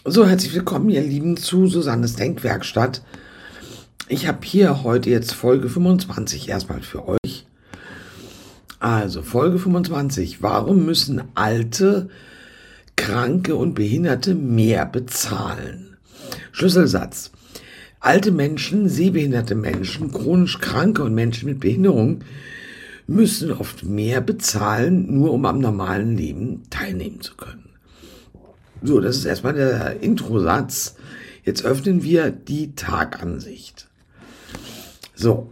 So, herzlich willkommen, ihr Lieben, zu Susannes Denkwerkstatt. Ich habe hier heute jetzt Folge 25 erstmal für euch. Also, Folge 25. Warum müssen Alte, Kranke und Behinderte mehr bezahlen? Schlüsselsatz. Alte Menschen, sehbehinderte Menschen, chronisch Kranke und Menschen mit Behinderung müssen oft mehr bezahlen, nur um am normalen Leben teilnehmen zu können. So, das ist erstmal der Introsatz. Jetzt öffnen wir die Tagansicht. So,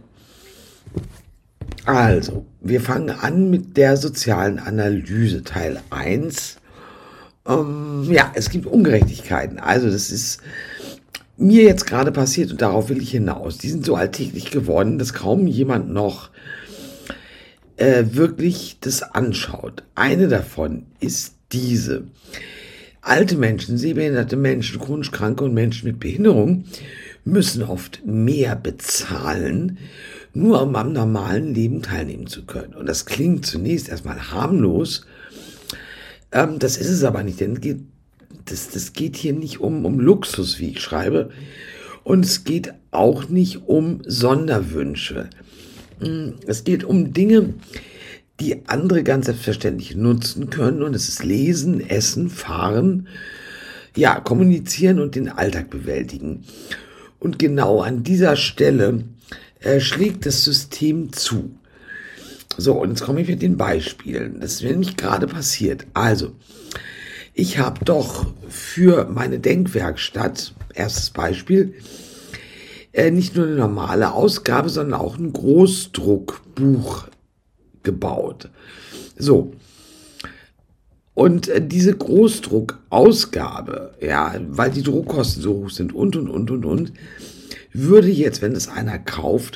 also, wir fangen an mit der sozialen Analyse, Teil 1. Es gibt Ungerechtigkeiten. Also, das ist mir jetzt gerade passiert und darauf will ich hinaus. Die sind so alltäglich geworden, dass kaum jemand noch wirklich das anschaut. Eine davon ist diese. Alte Menschen, sehbehinderte Menschen, chronisch Kranke und Menschen mit Behinderung müssen oft mehr bezahlen, nur um am normalen Leben teilnehmen zu können. Und das klingt zunächst erstmal harmlos. Das ist es aber nicht, denn das geht hier nicht um Luxus, wie ich schreibe. Und es geht auch nicht um Sonderwünsche. Es geht um Dinge, die andere ganz selbstverständlich nutzen können. Und es ist Lesen, Essen, Fahren, ja, kommunizieren und den Alltag bewältigen. Und genau an dieser Stelle schlägt das System zu. So, und jetzt komme ich mit den Beispielen. Das ist mir nämlich gerade passiert. Also, ich habe doch für meine Denkwerkstatt, erstes Beispiel, nicht nur eine normale Ausgabe, sondern auch ein Großdruckbuch gebaut. So. Und diese Großdruckausgabe, ja, weil die Druckkosten so hoch sind und, würde jetzt, wenn es einer kauft,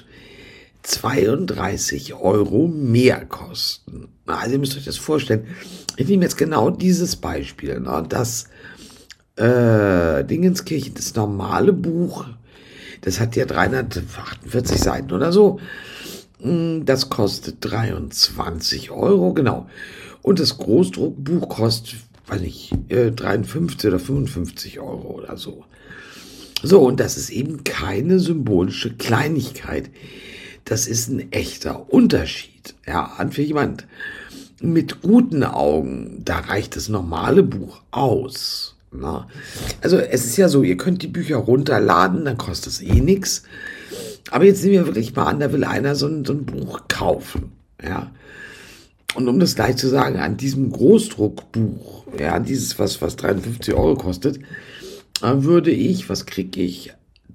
32 € mehr kosten. Also ihr müsst euch das vorstellen. Ich nehme jetzt genau dieses Beispiel, ne, das Dingenskirchen, das normale Buch, das hat ja 348 Seiten oder so. Das kostet 23 €, genau. Und das Großdruckbuch kostet, weiß nicht, 53 oder 55 € oder so. So, und das ist eben keine symbolische Kleinigkeit. Das ist ein echter Unterschied. Ja, und für jemand mit guten Augen, da reicht das normale Buch aus. Na? Also es ist ja so, ihr könnt die Bücher runterladen, dann kostet es eh nichts. Aber jetzt nehmen wir wirklich mal an, da will einer so ein Buch kaufen. Ja. Und um das gleich zu sagen, an diesem Großdruckbuch, ja, dieses, was 53 € kostet, würde ich, was kriege ich?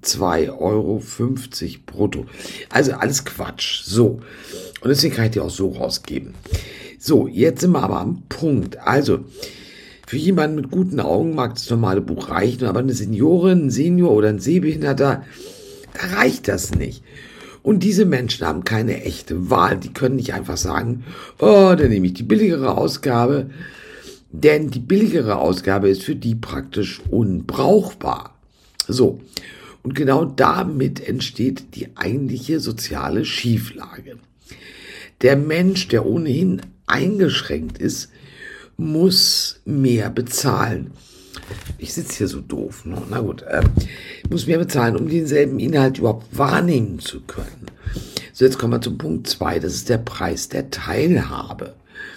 2,50 € brutto. Also alles Quatsch. So. Und deswegen kann ich die auch so rausgeben. So, jetzt sind wir aber am Punkt. Also, für jemanden mit guten Augen mag das normale Buch reichen, aber eine Seniorin, ein Senior oder ein Sehbehinderter, da reicht das nicht. Und diese Menschen haben keine echte Wahl. Die können nicht einfach sagen, oh, dann nehme ich die billigere Ausgabe. Denn die billigere Ausgabe ist für die praktisch unbrauchbar. So. Und genau damit entsteht die eigentliche soziale Schieflage. Der Mensch, der ohnehin eingeschränkt ist, muss mehr bezahlen. Ich sitze hier so doof, ne? Na gut, muss mehr bezahlen, um denselben Inhalt überhaupt wahrnehmen zu können. So, jetzt kommen wir zum Punkt 2, das ist der Preis der Teilhabe.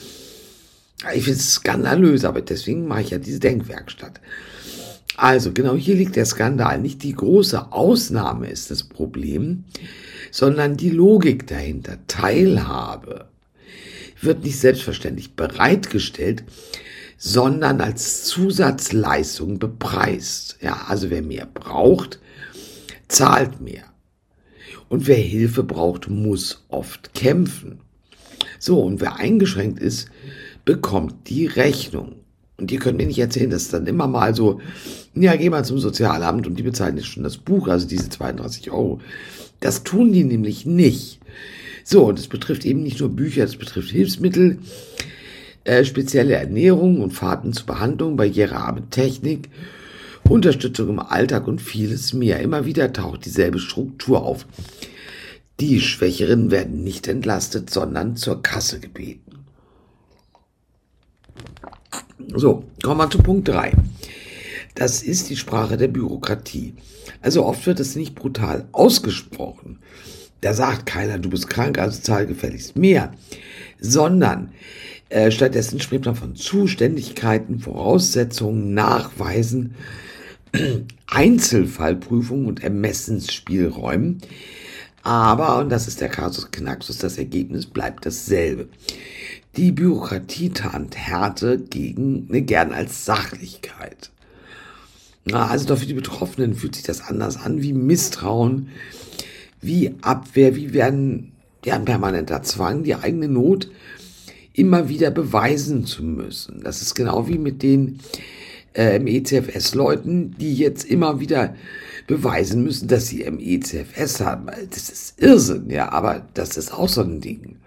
Ich finde es skandalös, aber deswegen mache ich ja diese Denkwerkstatt. Also, genau hier liegt der Skandal. Nicht die große Ausnahme ist das Problem, sondern die Logik dahinter. Teilhabe wird nicht selbstverständlich bereitgestellt, sondern als Zusatzleistung bepreist. Ja, also wer mehr braucht, zahlt mehr. Und wer Hilfe braucht, muss oft kämpfen. So, und wer eingeschränkt ist, bekommt die Rechnung. Und ihr könnt mir nicht erzählen, dass dann immer mal so, ja, geh mal zum Sozialamt und die bezahlen jetzt schon das Buch, also diese 32 €. Das tun die nämlich nicht. So, und es betrifft eben nicht nur Bücher, es betrifft Hilfsmittel, spezielle Ernährung und Fahrten zur Behandlung, barrierearme Technik, Unterstützung im Alltag und vieles mehr. Immer wieder taucht dieselbe Struktur auf. Die Schwächeren werden nicht entlastet, sondern zur Kasse gebeten. So, kommen wir zu Punkt 3. Das ist die Sprache der Bürokratie. Also oft wird es nicht brutal ausgesprochen. Da sagt keiner, du bist krank, also zahl gefälligst mehr. Sondern stattdessen spricht man von Zuständigkeiten, Voraussetzungen, Nachweisen, Einzelfallprüfungen und Ermessensspielräumen. Aber, und das ist der Kasus Knaxus, das Ergebnis bleibt dasselbe. Die Bürokratie tarnt Härte gern als Sachlichkeit. Also doch für die Betroffenen fühlt sich das anders an, wie Misstrauen, wie Abwehr, wie werden ein permanenter Zwang, die eigene Not immer wieder beweisen zu müssen. Das ist genau wie mit den ECFS-Leuten, die jetzt immer wieder beweisen müssen, dass sie ECFS haben. Das ist Irrsinn, ja, aber das ist auch so ein Ding.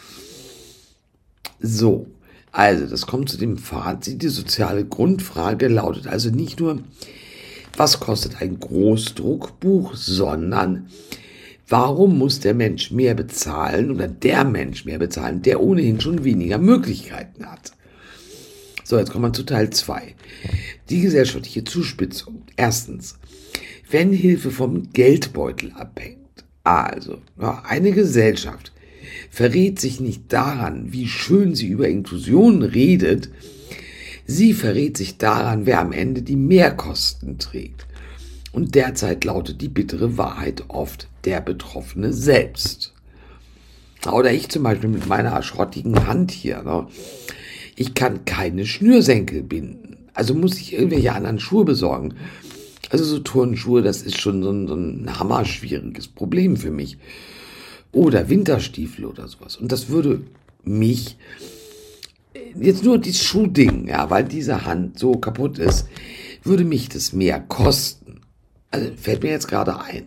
So, also das kommt zu dem Fazit. Die soziale Grundfrage lautet also nicht nur, was kostet ein Großdruckbuch, sondern warum muss der Mensch mehr bezahlen oder der Mensch mehr bezahlen, der ohnehin schon weniger Möglichkeiten hat. So, jetzt kommen wir zu Teil 2. Die gesellschaftliche Zuspitzung. Erstens, wenn Hilfe vom Geldbeutel abhängt. Also, eine Gesellschaft verrät sich nicht daran, wie schön sie über Inklusion redet, sie verrät sich daran, wer am Ende die Mehrkosten trägt. Und derzeit lautet die bittere Wahrheit oft der Betroffene selbst. Oder ich zum Beispiel mit meiner schrottigen Hand hier. Ich kann keine Schnürsenkel binden. Also muss ich irgendwelche anderen Schuhe besorgen. Also so Turnschuhe, das ist schon so ein hammerschwieriges Problem für mich. Oder Winterstiefel oder sowas. Und das würde mich, jetzt nur dieses Schuhding, ja, weil diese Hand so kaputt ist, würde mich das mehr kosten. Also fällt mir jetzt gerade ein.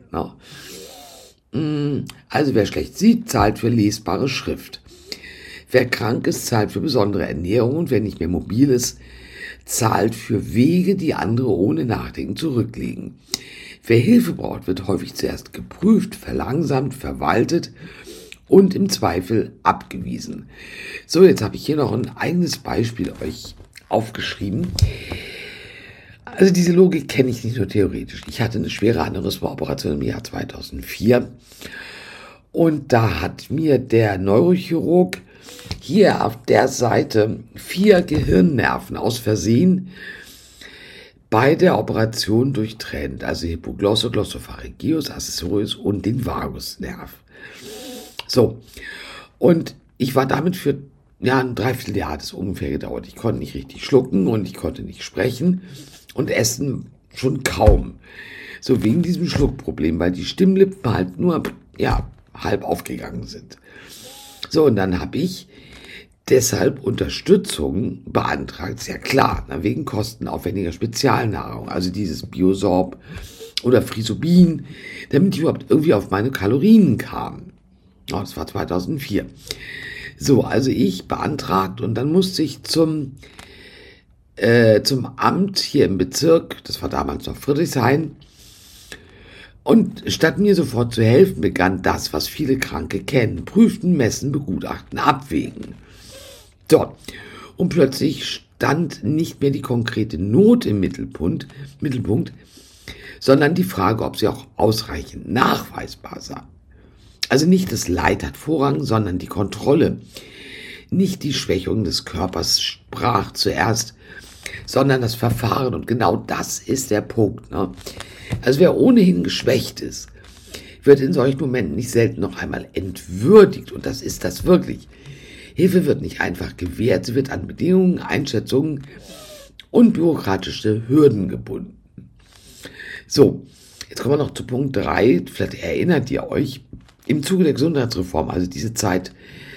Ne? Also wer schlecht sieht, zahlt für lesbare Schrift. Wer krank ist, zahlt für besondere Ernährung. Und wer nicht mehr mobil ist, zahlt für Wege, die andere ohne Nachdenken zurücklegen. Wer Hilfe braucht, wird häufig zuerst geprüft, verlangsamt, verwaltet und im Zweifel abgewiesen. So, jetzt habe ich hier noch ein eigenes Beispiel euch aufgeschrieben. Also diese Logik kenne ich nicht nur theoretisch. Ich hatte eine schwere Aneurysma-Operation im Jahr 2004 und da hat mir der Neurochirurg hier auf der Seite 4 Gehirnnerven aus Versehen bei der Operation durchtrennt, also Hypoglossal, Glossopharyngeus, Accessorius und den Vagusnerv. So, und ich war damit für ein Dreivierteljahr, hat es ungefähr gedauert. Ich konnte nicht richtig schlucken und ich konnte nicht sprechen und essen schon kaum. So wegen diesem Schluckproblem, weil die Stimmlippen halt nur halb aufgegangen sind. So, und dann habe ich deshalb Unterstützung beantragt, ist ja klar, wegen kostenaufwendiger Spezialnahrung, also dieses Biosorb oder Frisobin, damit ich überhaupt irgendwie auf meine Kalorien kam. Das war 2004. So, also ich beantragt und dann musste ich zum Amt hier im Bezirk, das war damals noch Friedrichshain, und statt mir sofort zu helfen, begann das, was viele Kranke kennen: prüfen, messen, begutachten, abwägen. So, und plötzlich stand nicht mehr die konkrete Not im Mittelpunkt, sondern die Frage, ob sie auch ausreichend nachweisbar sei. Also nicht das Leid hat Vorrang, sondern die Kontrolle. Nicht die Schwächung des Körpers sprach zuerst, sondern das Verfahren. Und genau das ist der Punkt. Ne? Also wer ohnehin geschwächt ist, wird in solchen Momenten nicht selten noch einmal entwürdigt. Und das ist das wirklich. Hilfe wird nicht einfach gewährt, sie wird an Bedingungen, Einschätzungen und bürokratische Hürden gebunden. So, jetzt kommen wir noch zu Punkt 3. Vielleicht erinnert ihr euch, im Zuge der Gesundheitsreform, also diese Zeit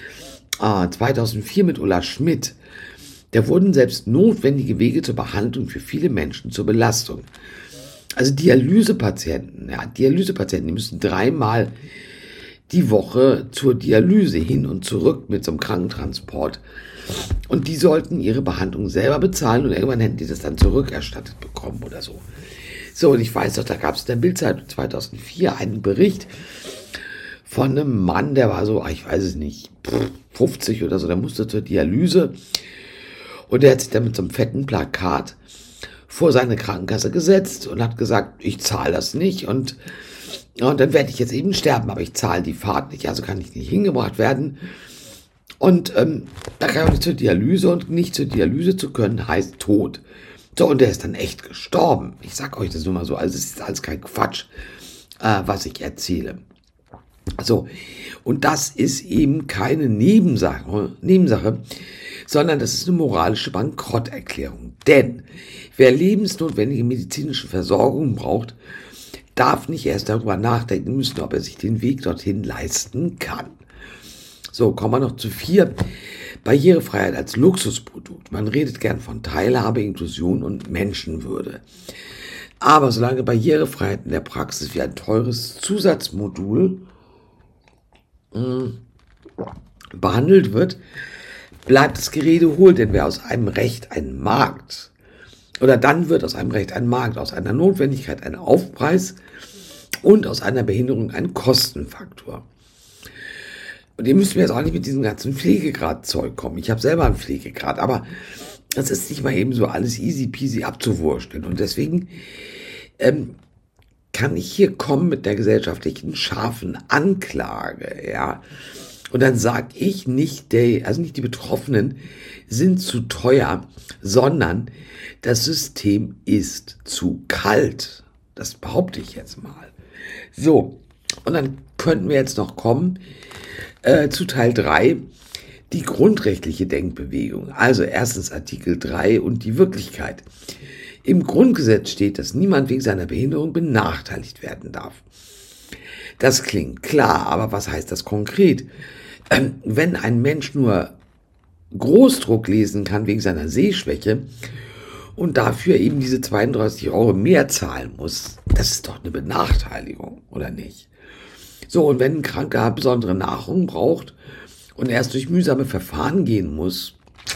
2004 mit Ulla Schmidt, da wurden selbst notwendige Wege zur Behandlung für viele Menschen zur Belastung. Also Dialysepatienten, die müssen 3-mal die Woche zur Dialyse hin und zurück mit so einem Krankentransport. Und die sollten ihre Behandlung selber bezahlen und irgendwann hätten die das dann zurückerstattet bekommen oder so. So, und ich weiß doch, da gab es in der Bildzeitung 2004 einen Bericht von einem Mann, der war so, ich weiß es nicht, 50 oder so, der musste zur Dialyse und der hat sich dann mit so einem fetten Plakat vor seine Krankenkasse gesetzt und hat gesagt, ich zahle das nicht und dann werde ich jetzt eben sterben, aber ich zahle die Fahrt nicht, also kann ich nicht hingebracht werden. Und da kann ich auch nicht zur Dialyse, und nicht zur Dialyse zu können, heißt Tod. So, und der ist dann echt gestorben. Ich sag euch das nur mal so, also es ist alles kein Quatsch, was ich erzähle. So, und das ist eben keine Nebensache, sondern das ist eine moralische Bankrotterklärung. Denn wer lebensnotwendige medizinische Versorgung braucht, darf nicht erst darüber nachdenken müssen, ob er sich den Weg dorthin leisten kann. So, kommen wir noch zu 4. Barrierefreiheit als Luxusprodukt. Man redet gern von Teilhabe, Inklusion und Menschenwürde. Aber solange Barrierefreiheit in der Praxis wie ein teures Zusatzmodul behandelt wird, bleibt das Gerede hohl, denn wer aus einem Recht einen Markt, oder dann wird aus einem Recht ein Markt, aus einer Notwendigkeit ein Aufpreis und aus einer Behinderung ein Kostenfaktor. Und ihr müsst mir jetzt auch nicht mit diesem ganzen Pflegegrad-Zeug kommen. Ich habe selber einen Pflegegrad, aber das ist nicht mal eben so alles easy peasy abzuwursteln. Und deswegen kann ich hier kommen mit der gesellschaftlichen scharfen Anklage, ja. Und dann sage ich nicht, nicht die Betroffenen sind zu teuer, sondern das System ist zu kalt. Das behaupte ich jetzt mal. So, und dann könnten wir jetzt noch kommen zu Teil 3, die grundrechtliche Denkbewegung. Also erstens Artikel 3 und die Wirklichkeit. Im Grundgesetz steht, dass niemand wegen seiner Behinderung benachteiligt werden darf. Das klingt klar, aber was heißt das konkret? Wenn ein Mensch nur Großdruck lesen kann wegen seiner Sehschwäche und dafür eben diese 32 € mehr zahlen muss, das ist doch eine Benachteiligung, oder nicht? So, und wenn ein Kranker besondere Nahrung braucht und erst durch mühsame Verfahren gehen muss,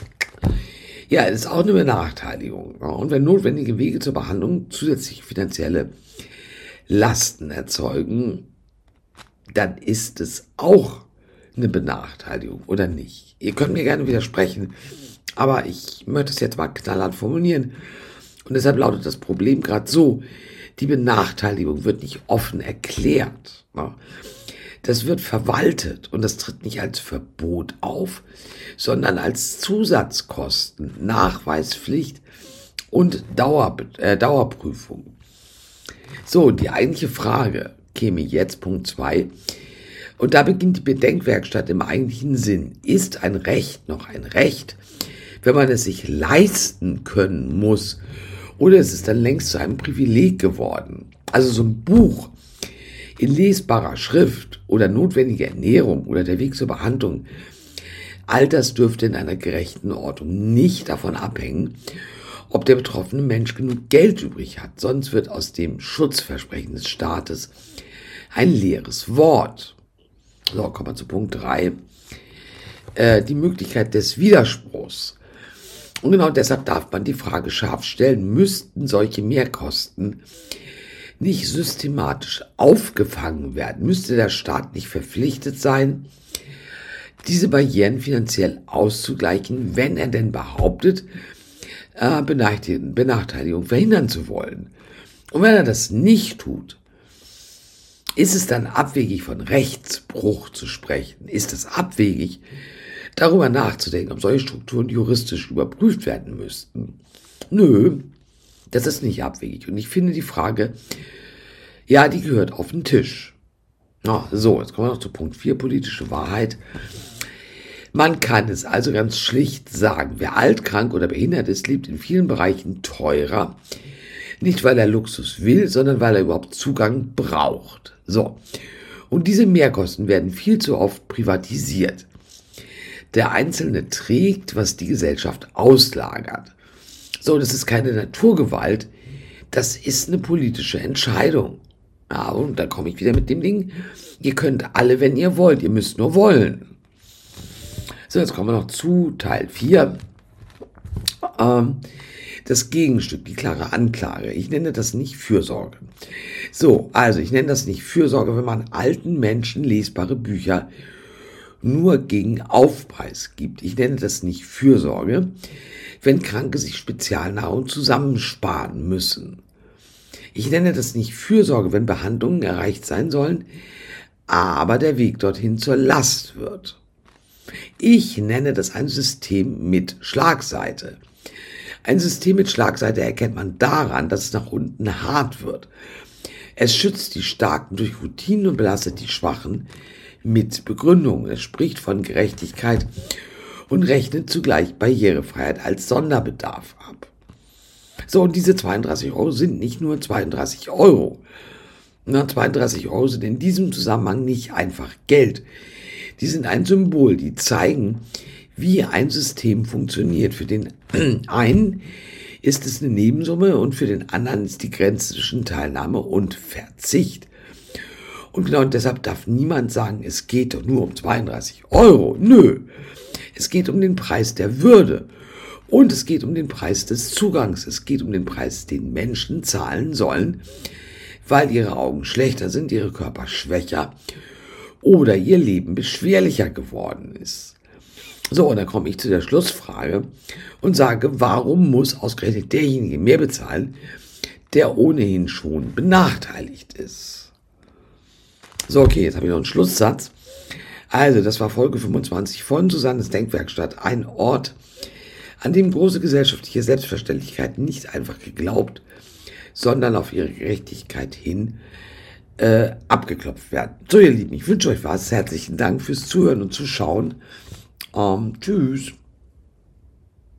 ja, das ist auch eine Benachteiligung. Und wenn notwendige Wege zur Behandlung zusätzliche finanzielle Lasten erzeugen, dann ist es auch eine Benachteiligung, oder nicht? Ihr könnt mir gerne widersprechen, aber ich möchte es jetzt mal knallhart formulieren. Und deshalb lautet das Problem gerade so: Die Benachteiligung wird nicht offen erklärt. Das wird verwaltet und das tritt nicht als Verbot auf, sondern als Zusatzkosten, Nachweispflicht und Dauerprüfung. So, die eigentliche Frage käme jetzt, Punkt 2. Und da beginnt die Bedenkwerkstatt im eigentlichen Sinn. Ist ein Recht noch ein Recht, wenn man es sich leisten können muss? Oder ist es dann längst zu einem Privileg geworden? Also so ein Buch in lesbarer Schrift oder notwendige Ernährung oder der Weg zur Behandlung, all das dürfte in einer gerechten Ordnung nicht davon abhängen, ob der betroffene Mensch genug Geld übrig hat. Sonst wird aus dem Schutzversprechen des Staates ein leeres Wort. So, kommen wir zu Punkt 3. Die Möglichkeit des Widerspruchs. Und genau deshalb darf man die Frage scharf stellen: Müssten solche Mehrkosten nicht systematisch aufgefangen werden? Müsste der Staat nicht verpflichtet sein, diese Barrieren finanziell auszugleichen, wenn er denn behauptet, Benachteiligung verhindern zu wollen? Und wenn er das nicht tut, ist es dann abwegig, von Rechtsbruch zu sprechen? Ist es abwegig, darüber nachzudenken, ob solche Strukturen juristisch überprüft werden müssten? Nö, das ist nicht abwegig. Und ich finde die Frage, ja, die gehört auf den Tisch. So, jetzt kommen wir noch zu Punkt 4, politische Wahrheit. Man kann es also ganz schlicht sagen: Wer alt, krank oder behindert ist, lebt in vielen Bereichen teurer. Nicht, weil er Luxus will, sondern weil er überhaupt Zugang braucht. So, und diese Mehrkosten werden viel zu oft privatisiert. Der Einzelne trägt, was die Gesellschaft auslagert. So, das ist keine Naturgewalt, das ist eine politische Entscheidung. Ja, und da komme ich wieder mit dem Ding: Ihr könnt alle, wenn ihr wollt, ihr müsst nur wollen. So, jetzt kommen wir noch zu Teil 4. Das Gegenstück, die klare Anklage. Ich nenne das nicht Fürsorge. So, also ich nenne das nicht Fürsorge, wenn man alten Menschen lesbare Bücher nur gegen Aufpreis gibt. Ich nenne das nicht Fürsorge, wenn Kranke sich Spezialnahrung zusammensparen müssen. Ich nenne das nicht Fürsorge, wenn Behandlungen erreicht sein sollen, aber der Weg dorthin zur Last wird. Ich nenne das ein System mit Schlagseite. Ein System mit Schlagseite erkennt man daran, dass es nach unten hart wird. Es schützt die Starken durch Routinen und belastet die Schwachen mit Begründungen. Es spricht von Gerechtigkeit und rechnet zugleich Barrierefreiheit als Sonderbedarf ab. So, und diese 32 Euro sind nicht nur 32 Euro. 32 Euro sind in diesem Zusammenhang nicht einfach Geld. Die sind ein Symbol, die zeigen, wie ein System funktioniert. Für den einen ist es eine Nebensumme und für den anderen ist die Grenze zwischen Teilnahme und Verzicht. Und genau deshalb darf niemand sagen, es geht doch nur um 32 Euro. Nö, es geht um den Preis der Würde und es geht um den Preis des Zugangs. Es geht um den Preis, den Menschen zahlen sollen, weil ihre Augen schlechter sind, ihre Körper schwächer oder ihr Leben beschwerlicher geworden ist. So, und dann komme ich zu der Schlussfrage und sage, warum muss ausgerechnet derjenige mehr bezahlen, der ohnehin schon benachteiligt ist? So, okay, jetzt habe ich noch einen Schlusssatz. Also, das war Folge 25 von Susannes Denkwerkstatt, ein Ort, an dem große gesellschaftliche Selbstverständlichkeiten nicht einfach geglaubt, sondern auf ihre Gerechtigkeit hin abgeklopft werden. So, ihr Lieben, ich wünsche euch was. Herzlichen Dank fürs Zuhören und Zuschauen. Tschüss.